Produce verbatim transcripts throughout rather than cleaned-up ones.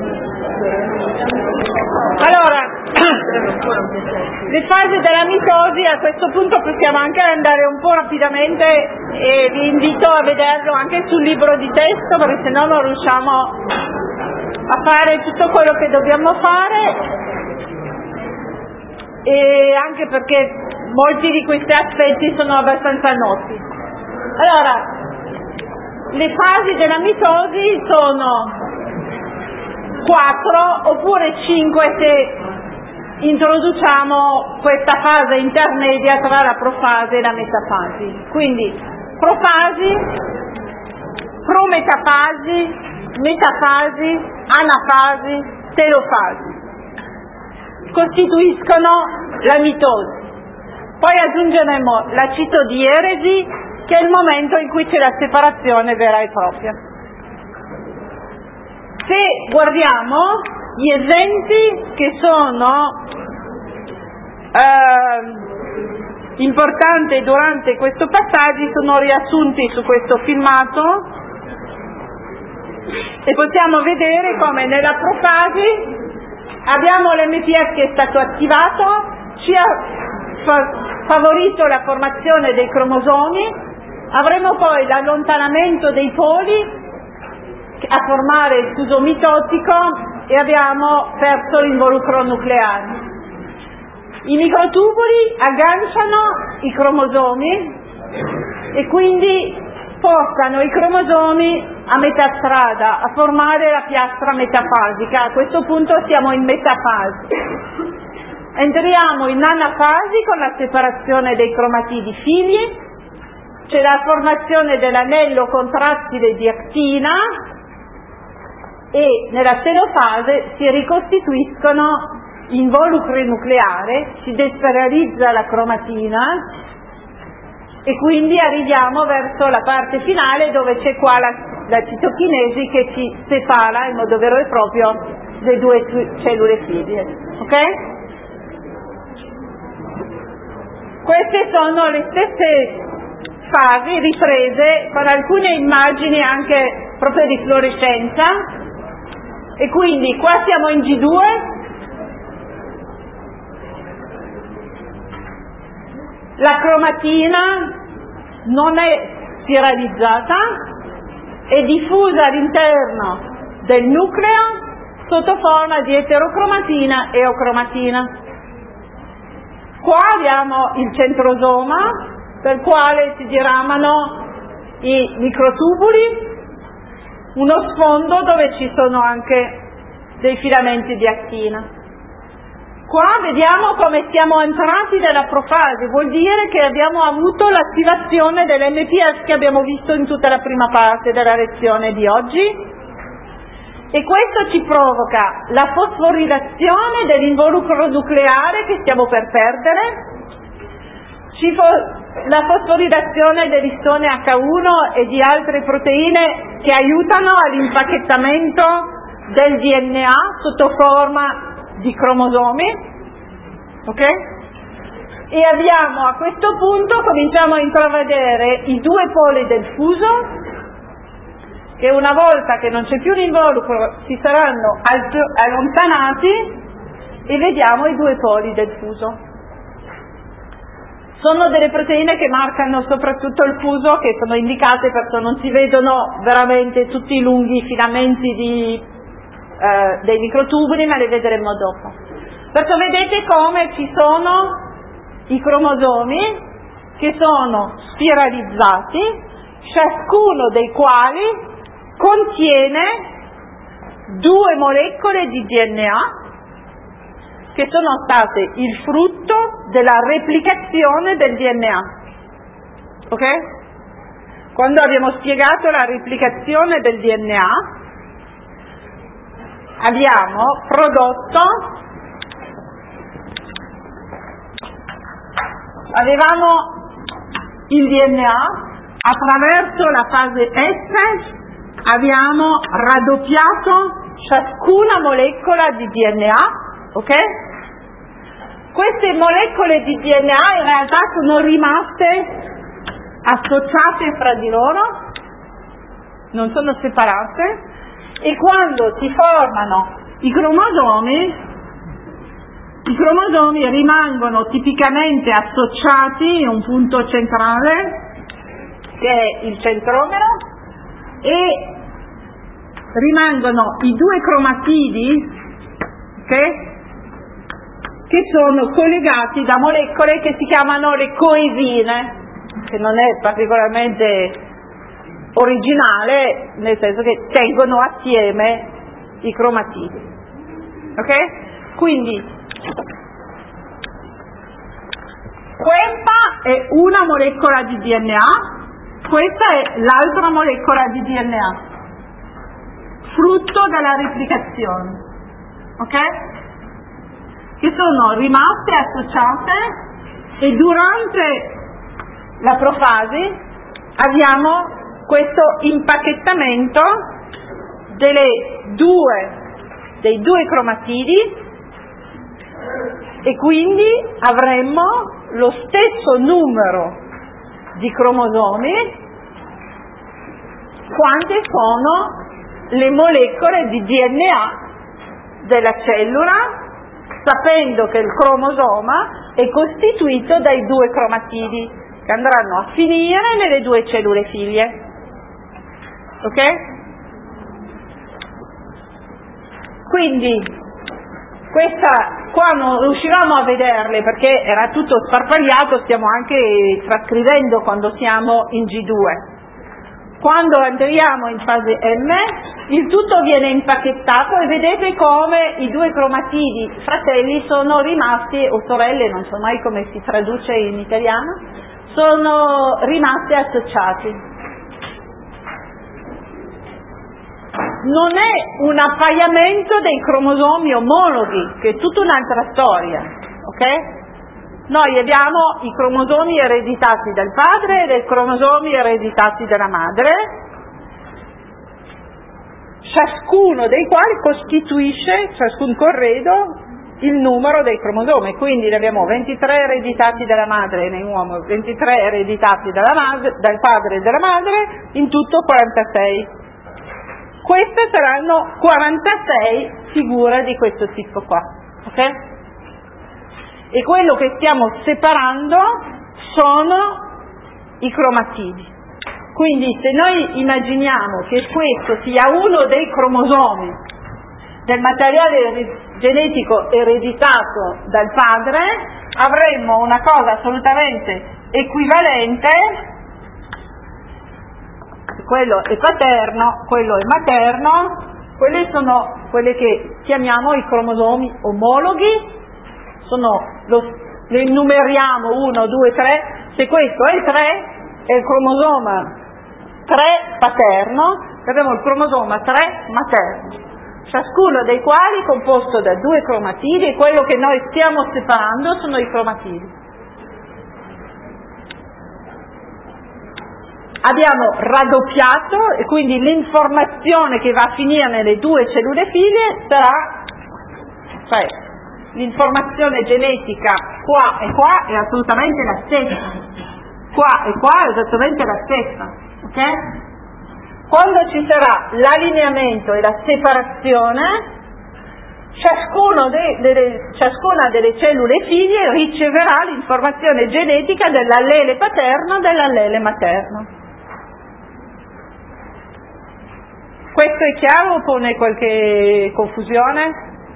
Allora, le fasi della mitosi, a questo punto possiamo anche andare un po' rapidamente e vi invito a vederlo anche sul libro di testo, perché se no non riusciamo a fare tutto quello che dobbiamo fare, e anche perché molti di questi aspetti sono abbastanza noti. Allora, le fasi della mitosi sono quattro oppure cinque se introduciamo questa fase intermedia tra la profasi e la metafasi. Quindi profasi, prometafasi, metafasi, anafasi, telofasi costituiscono la mitosi. Poi aggiungeremo la citodieresi, che è il momento in cui c'è la separazione vera e propria. Se guardiamo gli esempi che sono eh, importanti durante questo passaggio, sono riassunti su questo filmato, e possiamo vedere come nella profasi abbiamo l'M P S che è stato attivato, ci ha favorito la formazione dei cromosomi, avremo poi l'allontanamento dei poli a formare il fuso mitotico e abbiamo perso l'involucro nucleare. I microtubuli agganciano i cromosomi e quindi portano i cromosomi a metà strada, a formare la piastra metafasica. A questo punto siamo in metafasi. Entriamo in anafasi con la separazione dei cromatidi figli, c'è la formazione dell'anello contrattile di actina, e nella telofase si ricostituiscono involucri nucleari, si despiralizza la cromatina e quindi arriviamo verso la parte finale dove c'è qua la, la citokinesi che ci separa in modo vero e proprio le due cellule figlie. Ok? Queste sono le stesse fasi riprese con alcune immagini anche proprio di fluorescenza. E quindi qua siamo in G due, la cromatina non è spiralizzata, è diffusa all'interno del nucleo sotto forma di eterocromatina e eocromatina. Qua abbiamo il centrosoma, per quale si diramano i microtubuli, uno sfondo dove ci sono anche dei filamenti di actina. Qua vediamo come siamo entrati nella profasi, vuol dire che abbiamo avuto l'attivazione dell'M P S che abbiamo visto in tutta la prima parte della lezione di oggi, e questo ci provoca la fosforilazione dell'involucro nucleare che stiamo per perdere, ci fo- la fosforilazione dell'istone H uno e di altre proteine che aiutano all'impacchettamento del D N A sotto forma di cromosomi, ok? E abbiamo a questo punto, cominciamo a intravedere i due poli del fuso, che una volta che non c'è più l'involucro si saranno allontanati e vediamo i due poli del fuso. Sono delle proteine che marcano soprattutto il fuso, che sono indicate perché non si vedono veramente tutti i lunghi filamenti di, eh, dei microtubuli, ma le vedremo dopo. Perché vedete come ci sono i cromosomi che sono spiralizzati, ciascuno dei quali contiene due molecole di D N A che sono state il frutto della replicazione del D N A. Ok? Quando abbiamo spiegato la replicazione del D N A, abbiamo prodotto, avevamo il D N A, attraverso la fase S abbiamo raddoppiato ciascuna molecola di D N A, ok? Queste molecole di D N A in realtà sono rimaste associate fra di loro, non sono separate, E quando si formano i cromosomi, i cromosomi rimangono tipicamente associati in un punto centrale, che è il centromero, e rimangono i due cromatidi che, che sono collegati da molecole che si chiamano le coesine, che non è particolarmente originale, nel senso che tengono assieme i cromatidi. Ok? Quindi questa è una molecola di D N A, questa è l'altra molecola di D N A, frutto della replicazione, ok? Che sono rimaste associate, e durante la profasi abbiamo questo impacchettamento delle due, dei due cromatidi, e quindi avremmo lo stesso numero di cromosomi quante sono le molecole di D N A della cellula, sapendo che il cromosoma è costituito dai due cromatidi che andranno a finire nelle due cellule figlie. Ok? Quindi questa qua non riuscivamo a vederle perché era tutto sparpagliato, stiamo anche trascrivendo quando siamo in G due. Quando entriamo in fase M, il tutto viene impacchettato e vedete come i due cromatidi fratelli sono rimasti, o sorelle, non so mai come si traduce in italiano, sono rimasti associati. Non è un appaiamento dei cromosomi omologhi, che è tutta un'altra storia, ok? Noi abbiamo i cromosomi ereditati dal padre e i cromosomi ereditati dalla madre, ciascuno dei quali costituisce, ciascun corredo, il numero dei cromosomi. Quindi ne abbiamo ventitré ereditati dalla madre in uomo, ventitré ereditati dalla madre, dal padre e dalla madre, in tutto quarantasei. Queste saranno quarantasei figure di questo tipo qua, ok? E quello che stiamo separando sono i cromatidi. Quindi se noi immaginiamo che questo sia uno dei cromosomi del materiale genetico ereditato dal padre, avremmo una cosa assolutamente equivalente. Quello è paterno, quello è materno, quelle sono quelle che chiamiamo i cromosomi omologhi, sono lo, le numeriamo uno, due, tre, se questo è il tre, è il cromosoma tre paterno, abbiamo il cromosoma tre materno, ciascuno dei quali è composto da due cromatidi, e quello che noi stiamo separando sono i cromatidi. Abbiamo raddoppiato, e quindi l'informazione che va a finire nelle due cellule figlie sarà, cioè l'informazione genetica qua e qua è assolutamente la stessa, qua e qua è esattamente la stessa, ok? Quando ci sarà l'allineamento e la separazione, ciascuno de, delle, ciascuna delle cellule figlie riceverà l'informazione genetica dell'allele paterno e dell'allele materno. Questo è chiaro o pone qualche confusione?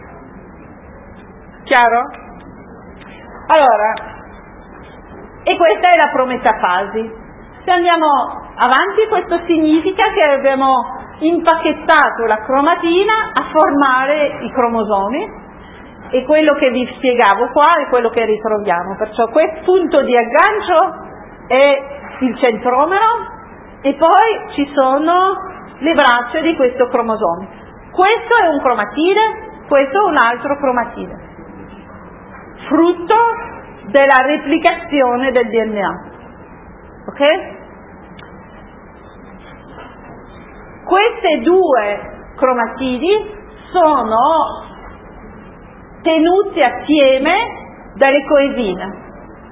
Chiaro? Allora, e questa è la prometafasi. Se andiamo avanti, questo significa che abbiamo impacchettato la cromatina a formare i cromosomi, e quello che vi spiegavo qua è quello che ritroviamo. Perciò questo punto di aggancio è il centromero, e poi ci sono le braccia di questo cromosoma. Questo è un cromatide, questo è un altro cromatide, frutto della replicazione del D N A. Ok? Queste due cromatidi sono tenuti assieme dalle coesine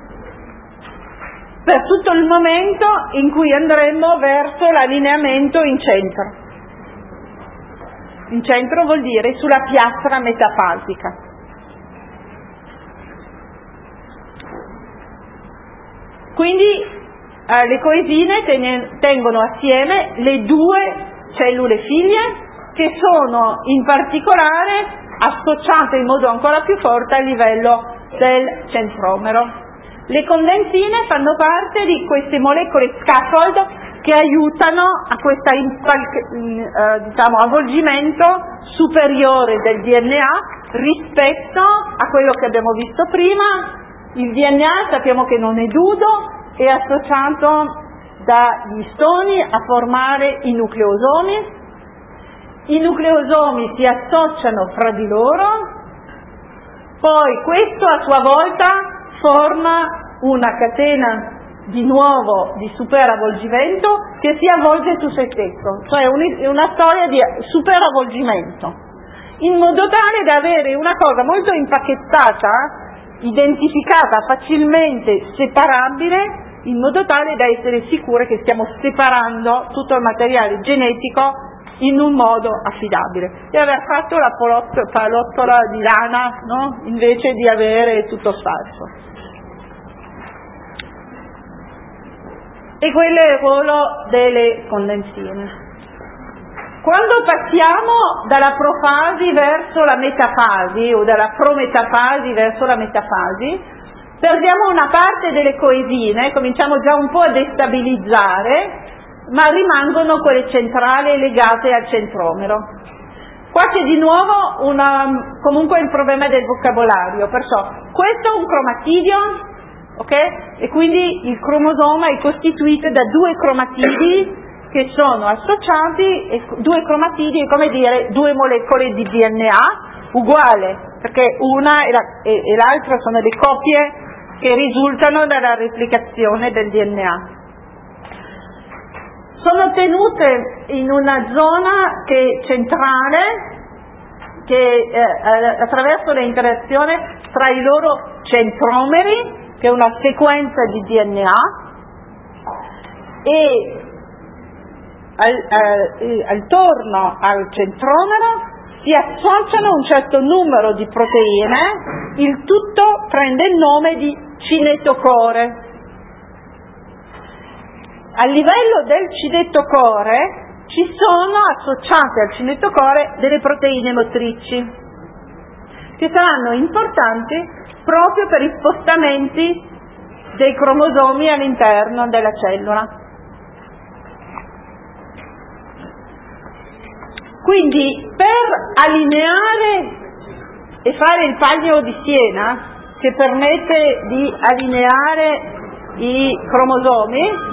per tutto il momento in cui andremo verso l'allineamento in centro. in centro vuol dire sulla piastra metafasica. Quindi eh, le coesine ten- tengono assieme le due cellule figlie, che sono in particolare associate in modo ancora più forte a livello del centromero. Le condensine fanno parte di queste molecole scaffold che aiutano a questo eh, diciamo, avvolgimento superiore del D N A rispetto a quello che abbiamo visto prima. Il D N A sappiamo che non è nudo, è associato dagli istoni a formare i nucleosomi. I nucleosomi si associano fra di loro, poi questo a sua volta forma una catena di nuovo di superavvolgimento che si avvolge su se stesso, cioè una storia di superavvolgimento, in modo tale da avere una cosa molto impacchettata, identificata, facilmente separabile, in modo tale da essere sicure che stiamo separando tutto il materiale genetico in un modo affidabile, e aver fatto la palottola di lana, no? Invece di avere tutto sparso. E quello è il ruolo delle condensine. Quando passiamo dalla profasi verso la metafasi o dalla prometafasi verso la metafasi, perdiamo una parte delle coesine, cominciamo già un po' a destabilizzare, ma rimangono quelle centrali legate al centromero. Qua c'è di nuovo una, comunque il problema del vocabolario, perciò questo è un cromatidio, ok? E quindi il cromosoma è costituito da due cromatidi che sono associati, e due cromatidi è come dire due molecole di D N A uguale, perché una e, la, e, e l'altra sono le copie che risultano dalla replicazione del D N A. Sono tenute in una zona che è centrale, che eh, attraverso l'interazione tra i loro centromeri, che è una sequenza di D N A, e al, al, attorno al centromero si associano un certo numero di proteine, il tutto prende il nome di cinetocore. A livello del cinetocore ci sono associate al cinetocore delle proteine motrici che saranno importanti proprio per i spostamenti dei cromosomi all'interno della cellula. Quindi per allineare e fare il pagno di Siena, che permette di allineare i cromosomi,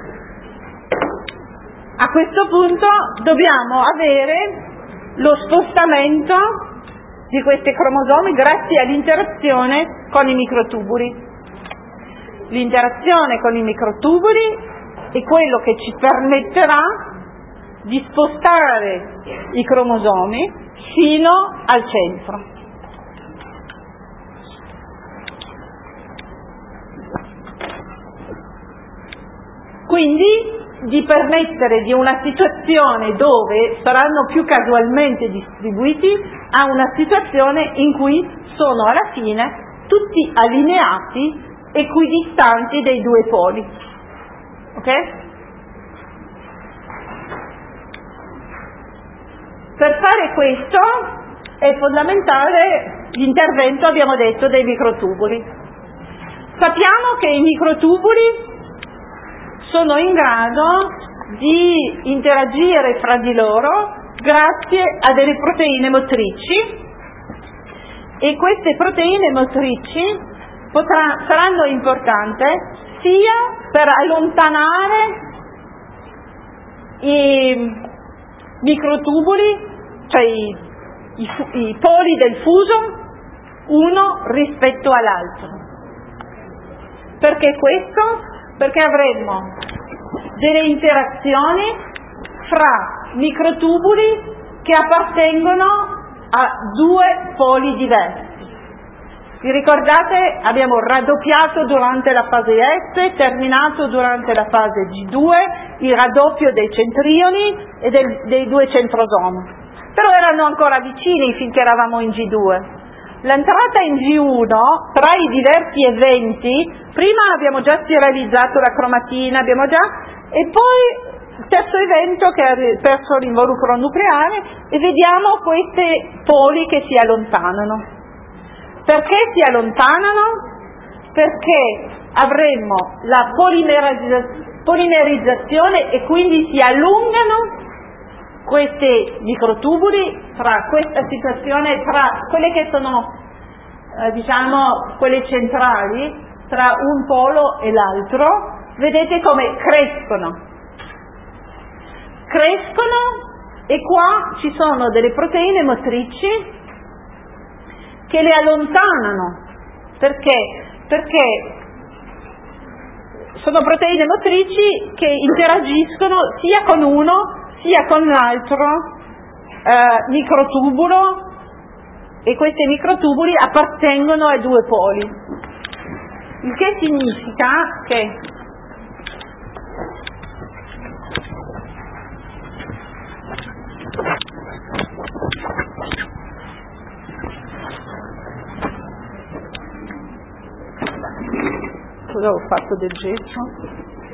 a questo punto dobbiamo avere lo spostamento di questi cromosomi grazie all'interazione con i microtubuli. L'interazione con i microtubuli è quello che ci permetterà di spostare i cromosomi fino al centro. Quindi di permettere di una situazione dove saranno più casualmente distribuiti a una situazione in cui sono alla fine tutti allineati equidistanti dei due poli. Ok? Per fare questo è fondamentale l'intervento, abbiamo detto, dei microtubuli. Sappiamo che i microtubuli sono in grado di interagire fra di loro grazie a delle proteine motrici, e queste proteine motrici potrà, saranno importanti sia per allontanare i microtubuli, cioè i, i, i poli del fuso, uno rispetto all'altro. Perché questo? Perché avremo delle interazioni fra microtubuli che appartengono a due poli diversi. Vi ricordate? Abbiamo raddoppiato durante la fase S, terminato durante la fase G due, il raddoppio dei centrioni e del, dei due centrosomi. però erano ancora vicini finché eravamo in G due. L'entrata in G uno, tra i diversi eventi, prima abbiamo già serializzato la cromatina, abbiamo già, e poi il terzo evento che è verso l'involucro nucleare, e vediamo questi poli che si allontanano. Perché si allontanano? Perché avremmo la polimerizzazione, polimerizzazione e quindi si allungano questi microtubuli tra questa situazione, tra quelle che sono eh, diciamo quelle centrali, tra un polo e l'altro, vedete come crescono. Crescono e qua ci sono delle proteine motrici che le allontanano. Perché? Perché sono proteine motrici che interagiscono sia con uno sia con l'altro eh, microtubulo, e questi microtubuli appartengono ai due poli, il che significa che cosa ho fatto del gesso?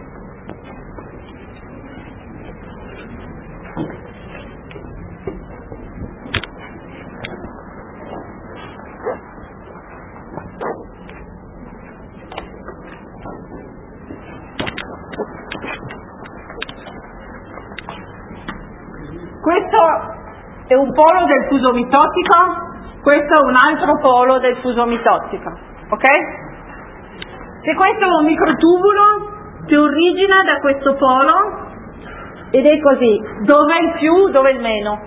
Questo è un polo del fuso mitotico, questo è un altro polo del fuso mitotico, ok? Se questo è un microtubulo che origina da questo polo, ed è così, dov'è il più, dov'è il meno?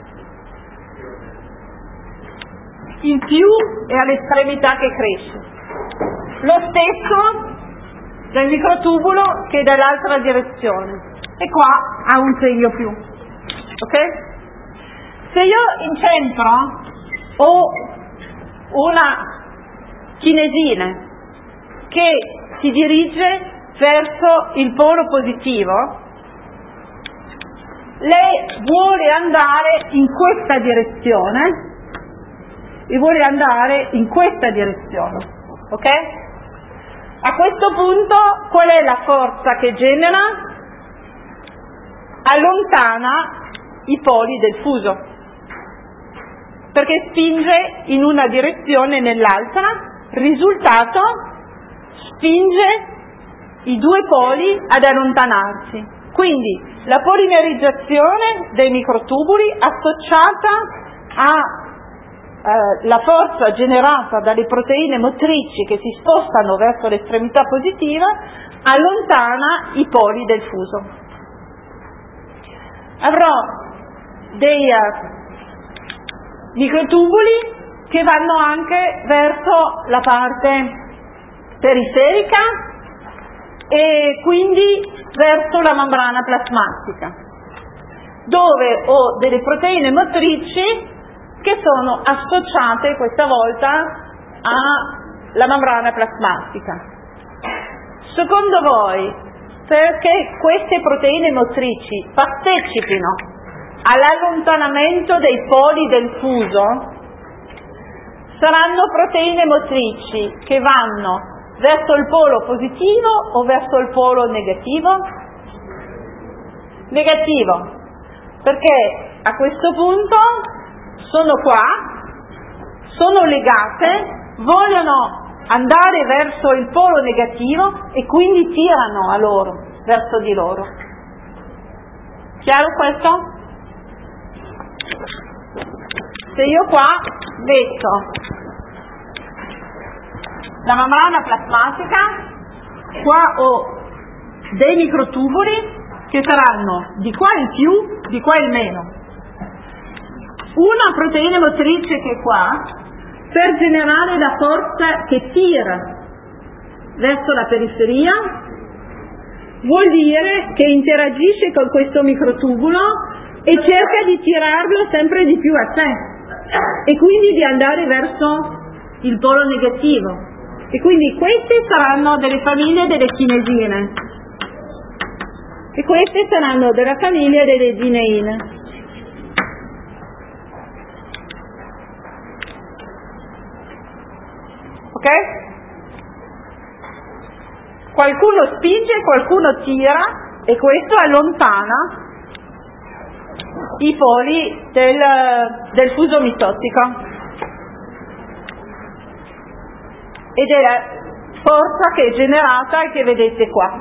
Il più è all'estremità che cresce, lo stesso del microtubulo che è dall'altra direzione, e qua ha un segno più, ok? Se io in centro ho una chinesina che si dirige verso il polo positivo, lei vuole andare in questa direzione e vuole andare in questa direzione, ok? A questo punto qual è la forza che genera? Allontana i poli del fuso, perché spinge in una direzione e nell'altra, risultato spinge i due poli ad allontanarsi. Quindi la polimerizzazione dei microtubuli associata alla eh, forza generata dalle proteine motrici che si spostano verso l'estremità positiva allontana i poli del fuso. Avrò dei uh, microtubuli che vanno anche verso la parte periferica e quindi verso la membrana plasmatica, dove ho delle proteine motrici che sono associate questa volta alla membrana plasmatica. Secondo voi, perché queste proteine motrici partecipino all'allontanamento dei poli del fuso, saranno proteine motrici che vanno verso il polo positivo o verso il polo negativo? Negativo, perché a questo punto sono qua, sono legate, vogliono andare verso il polo negativo e quindi tirano a loro, verso di loro. Chiaro questo? Se io qua metto la membrana plasmatica, qua ho dei microtubuli che saranno di qua il più, di qua il meno. Una proteina motrice che è qua, per generare la forza che tira verso la periferia, vuol dire che interagisce con questo microtubulo e cerca di tirarlo sempre di più a sé e quindi di andare verso il polo negativo. E quindi queste saranno delle famiglie delle chinesine e queste saranno della famiglia delle dineine. ok? Qualcuno spinge, qualcuno tira e questo allontana i poli del, del fuso mitottico. Ed è la forza che è generata e che vedete qua,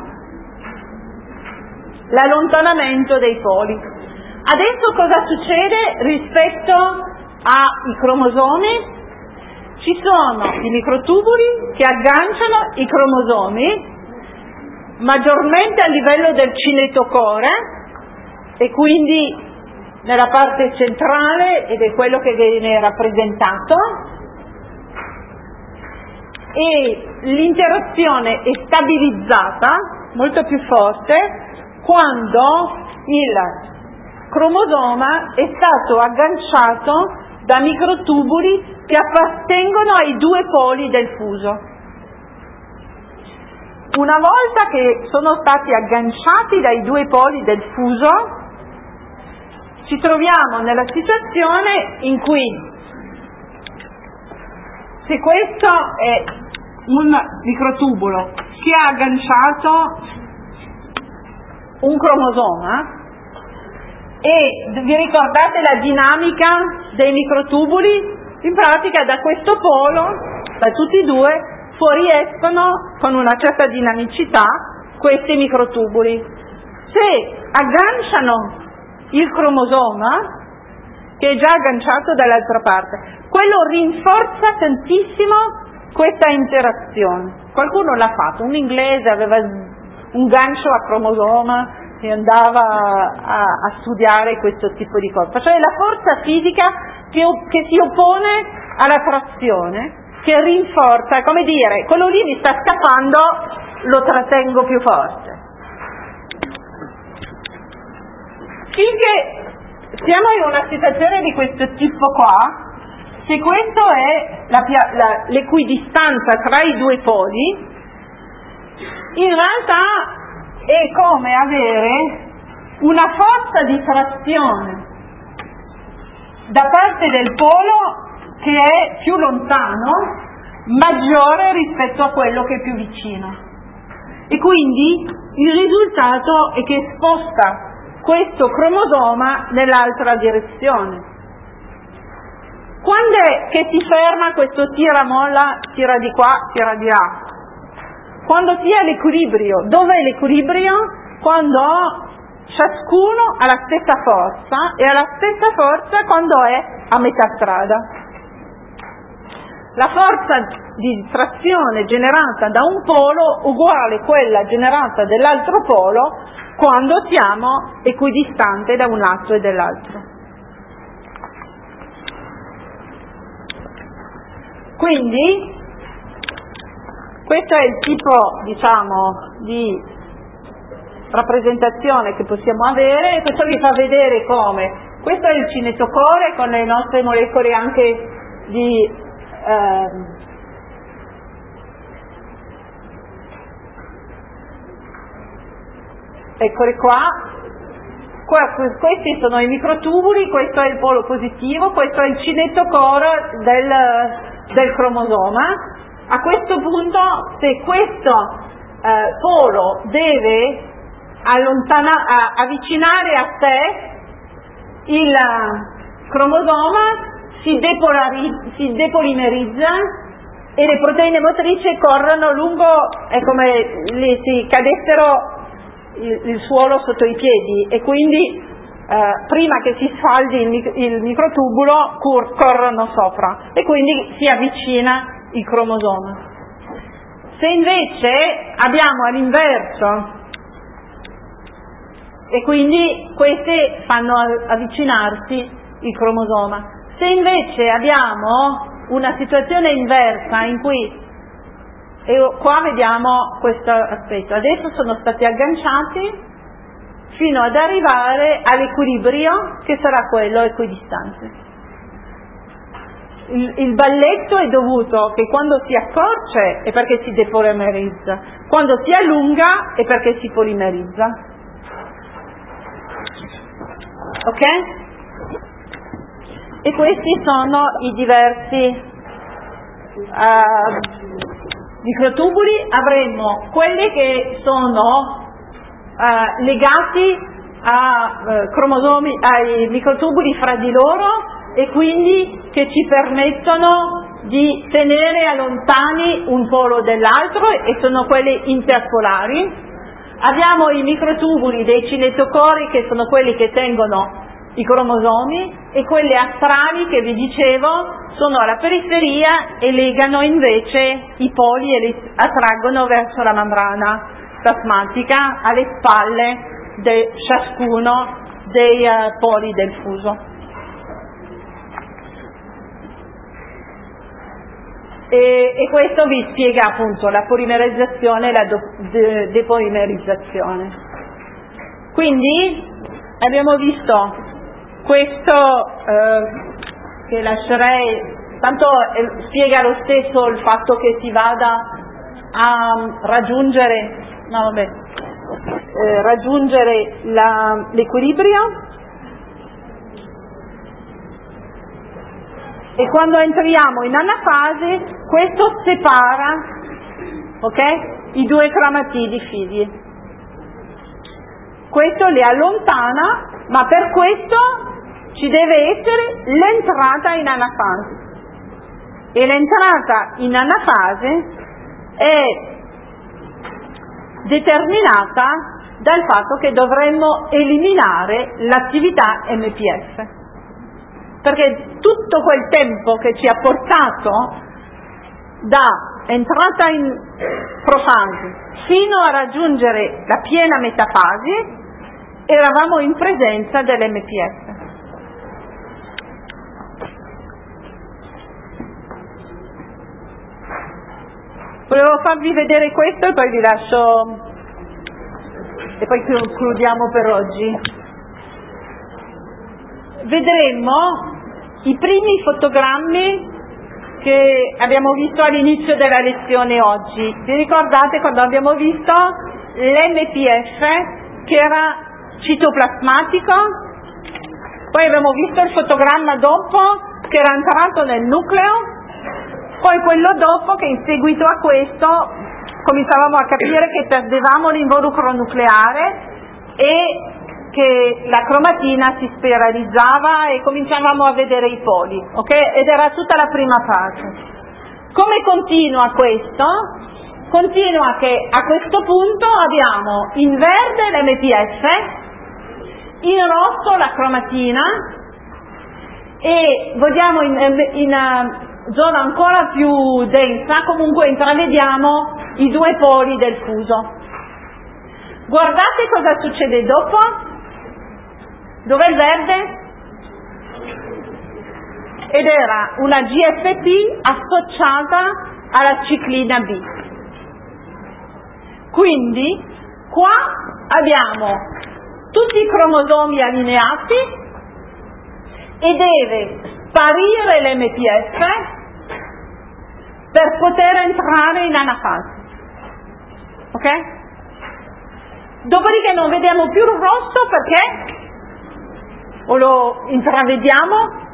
l'allontanamento dei poli. Adesso cosa succede rispetto ai cromosomi? Ci sono i microtubuli che agganciano i cromosomi maggiormente a livello del cinetocore e quindi nella parte centrale, ed è quello che viene rappresentato, e l'interazione è stabilizzata molto più forte quando il cromosoma è stato agganciato da microtubuli che appartengono ai due poli del fuso. Una volta che sono stati agganciati dai due poli del fuso, ci troviamo nella situazione in cui, se questo è un microtubulo che ha agganciato un cromosoma, e vi ricordate la dinamica dei microtubuli? In pratica da questo polo, da tutti e due, fuoriescono con una certa dinamicità questi microtubuli. Se agganciano il cromosoma, che è già agganciato dall'altra parte, quello rinforza tantissimo questa interazione. Qualcuno l'ha fatto, un inglese aveva un gancio a cromosoma e andava a, a studiare questo tipo di cosa, cioè la forza fisica che, che si oppone alla trazione, che rinforza, come dire, quello lì mi sta scappando, lo trattengo più forte. Finché siamo in una situazione di questo tipo qua, se questo è la, la, l'equidistanza tra i due poli, in realtà è come avere una forza di trazione da parte del polo che è più lontano, maggiore rispetto a quello che è più vicino. E quindi il risultato è che sposta questo cromosoma nell'altra direzione. Quando è che si ferma questo tira-molla, tira di qua, tira di là? Quando si ha l'equilibrio. Dov'è l'equilibrio? Quando ciascuno ha la stessa forza, e ha la stessa forza quando è a metà strada. La forza di trazione generata da un polo uguale a quella generata dall'altro polo quando siamo equidistanti da un lato e dall'altro. Quindi questo è il tipo, diciamo, di rappresentazione che possiamo avere, e questo vi fa vedere come questo è il cinetocore con le nostre molecole anche di ehm, eccole qua. Qua, questi sono i microtubuli, questo è il polo positivo, questo è il cinetocore del, del cromosoma. A questo punto, se questo eh, polo deve allontana- a, avvicinare a sé il cromosoma, si, depolari- si depolimerizza e le proteine motrici corrono lungo, è come le, si cadessero il, il suolo sotto i piedi, e quindi eh, prima che si sfaldi il, il microtubulo cur- corrono sopra, e quindi si avvicina il cromosoma. Se invece abbiamo all'inverso, e quindi queste fanno avvicinarsi il cromosoma, se invece abbiamo una situazione inversa in cui, e qua vediamo questo aspetto, adesso sono stati agganciati fino ad arrivare all'equilibrio che sarà quello equidistante. Il, il balletto è dovuto che quando si accorce è perché si depolimerizza, quando si allunga è perché si polimerizza. Ok? E questi sono i diversi uh, microtubuli avremmo quelli che sono uh, legati a uh, cromosomi, ai microtubuli fra di loro, e quindi che ci permettono di tenere lontani un polo dall'altro, e sono quelli interpolari. Abbiamo i microtubuli dei cinetocori, che sono quelli che tengono i cromosomi, e quelli astrali che vi dicevo sono alla periferia e legano invece i poli e li attraggono verso la membrana plasmatica alle spalle di ciascuno dei uh, poli del fuso. E, e questo vi spiega appunto la polimerizzazione e la do, de, depolimerizzazione. Quindi abbiamo visto questo eh, che lascerei, tanto eh, spiega lo stesso il fatto che si vada a raggiungere, no, vabbè, eh, raggiungere la, l'equilibrio. E quando entriamo in anafasi, questo separa, ok, i due cromatidi figli. Questo li allontana, ma per questo ci deve essere l'entrata in anafasi. E l'entrata in anafasi è determinata dal fatto che dovremmo eliminare l'attività M P F. Perché tutto quel tempo che ci ha portato da entrata in profasi fino a raggiungere la piena metafasi, eravamo in presenza dell'M P F. Volevo farvi vedere questo e poi vi lascio, e poi concludiamo per oggi. Vedremo i primi fotogrammi che abbiamo visto all'inizio della lezione oggi. Vi ricordate quando abbiamo visto l'M P F che era citoplasmatico? Poi abbiamo visto il fotogramma dopo che era entrato nel nucleo, poi quello dopo che in seguito a questo cominciavamo a capire che perdevamo l'involucro nucleare e che la cromatina si spiralizzava e cominciavamo a vedere i poli, ok? Ed era tutta la prima fase. Come continua questo? Continua che a questo punto abbiamo in verde l'M P F, in rosso la cromatina, e vogliamo in, in una zona ancora più densa, comunque intravediamo i due poli del fuso. Guardate cosa succede dopo. Dov'è il verde? Ed era una G F P associata alla ciclina B. Quindi qua abbiamo tutti i cromosomi allineati e deve sparire l'M P F per poter entrare in anafasi. Ok? Dopodiché non vediamo più il rosso perché? O lo intravediamo?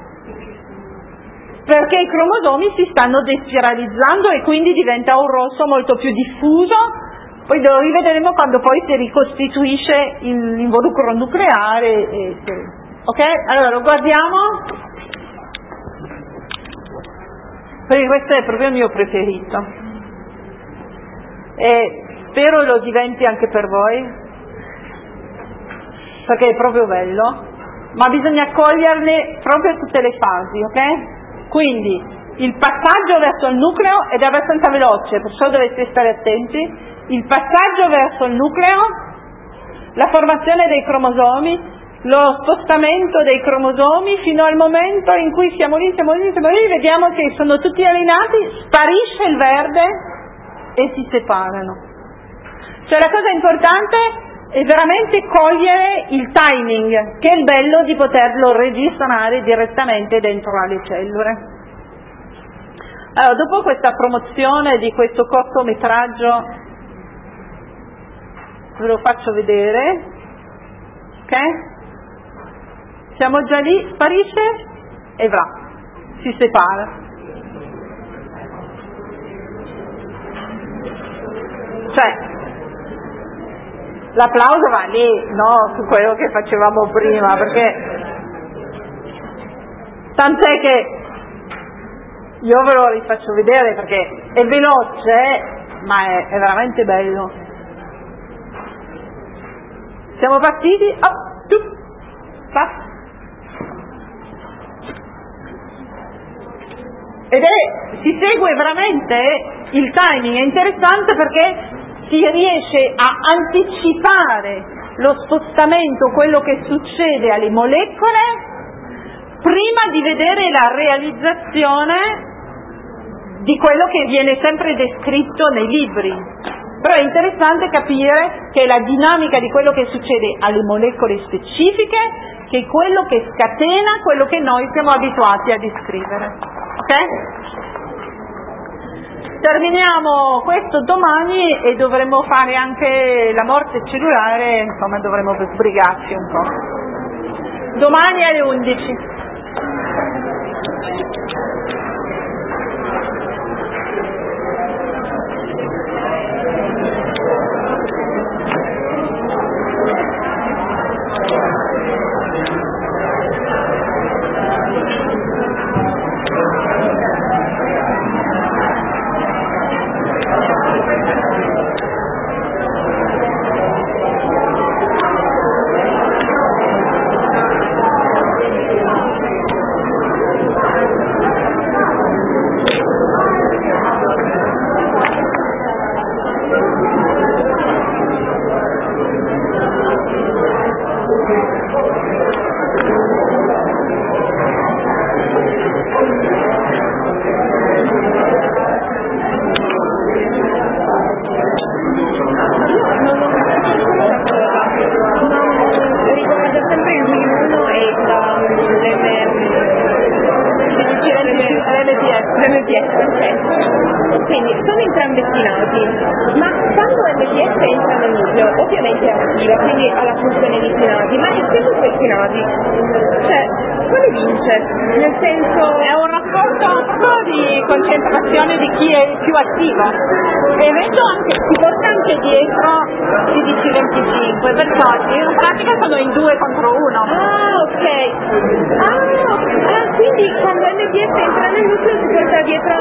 Perché i cromosomi si stanno despiralizzando e quindi diventa un rosso molto più diffuso. Poi lo rivedremo quando poi si ricostituisce l'involucro nucleare. E, ok? Allora lo guardiamo. Perché questo è proprio il mio preferito. E spero lo diventi anche per voi, perché è proprio bello. Ma bisogna coglierle proprio tutte le fasi, ok? Quindi il passaggio verso il nucleo ed è abbastanza veloce, perciò dovete stare attenti. Il passaggio verso il nucleo, la formazione dei cromosomi, lo spostamento dei cromosomi fino al momento in cui siamo lì, siamo lì, siamo lì, vediamo che sono tutti allineati, sparisce il verde e si separano. Cioè la cosa importante è veramente cogliere il timing, che è il bello di poterlo registrare direttamente dentro alle cellule. Allora, dopo questa promozione di questo cortometraggio, ve lo faccio vedere, ok? Siamo già lì, sparisce e va, si separa. Cioè, l'applauso va lì, no? Su quello che facevamo prima, perché tant'è che io ve lo rifaccio vedere perché è veloce, ma è, è veramente bello. Siamo partiti, oh, tu, pa. Ed è, si segue veramente il timing, è interessante perché si riesce a anticipare lo spostamento, quello che succede alle molecole, prima di vedere la realizzazione di quello che viene sempre descritto nei libri. Però è interessante capire che è la dinamica di quello che succede alle molecole specifiche, che è quello che scatena quello che noi siamo abituati a descrivere. Ok? Terminiamo questo domani e dovremo fare anche la morte cellulare, insomma dovremo sbrigarci un po'. Domani alle undici. Quindi sono entrambi destinati, ma quando M P S entra nel nucleo ovviamente è attiva, quindi ha la funzione di destinati, ma essendo destinati, cioè quale vince? Nel senso è un rapporto proprio di concentrazione di chi è più attivo e questo anche, si porta anche dietro C D C venticinque, perciò in pratica sono in due contro uno. Ah, ok. Ah, ah quindi quando M P S entra nel nucleo si porta dietro.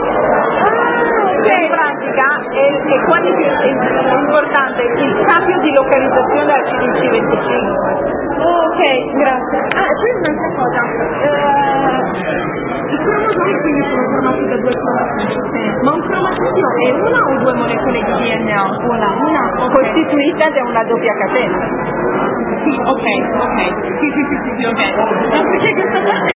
Ah, ok. In pratica è, è quasi più è importante il cambio di localizzazione al C D C venticinque. Oh, ok, grazie. Ah, e poi un'altra cosa. Eh, I cromosomi quindi sono formati da due cromatidi, ma un cromatidio è una o due molecole di D N A? Una, una okay. Costituita da una doppia catena. Sì, ok, ok. Sì, sì, sì, sì, ok. No, perché questa parte